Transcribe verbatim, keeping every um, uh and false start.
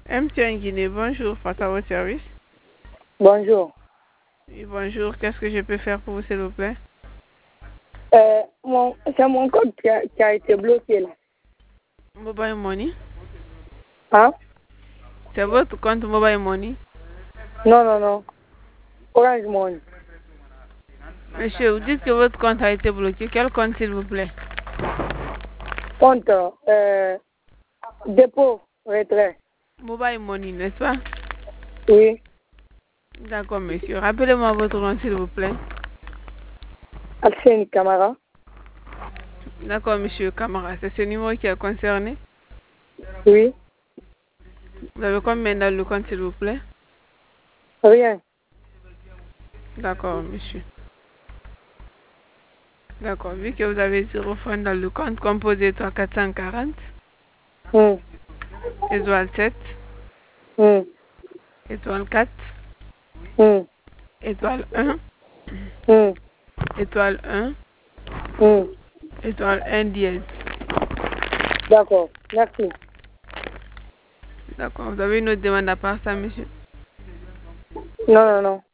M T N Guinée, bonjour, face à votre service. Bonjour. Oui, bonjour, qu'est-ce que je peux faire pour vous, s'il vous plaît? Euh, mon, c'est mon compte qui a, qui a été bloqué là. Mobile Money? Hein? C'est votre compte Mobile Money? Non, non, non. Orange Money. Monsieur, vous dites que votre compte a été bloqué. Quel compte, s'il vous plaît? Compte euh, dépôt, retrait. Mobile Money, n'est-ce pas? Oui. D'accord, monsieur. Rappelez-moi votre nom, s'il vous plaît. Arsène Camara. D'accord, monsieur Camara. C'est ce numéro qui est concerné. Oui. Vous avez combien dans le compte, s'il vous plaît? Rien. D'accord, monsieur. D'accord. Vu que vous avez zéro franc dans le compte, composez trois quatre cent quarante, Hum. étoile sept, Hum. étoile quatre, Hum. étoile un, Hum. étoile un, Hum. étoile un dièse. D'accord. Merci. D'accord. Vous avez une autre demande à part ça, monsieur? Non, non, non.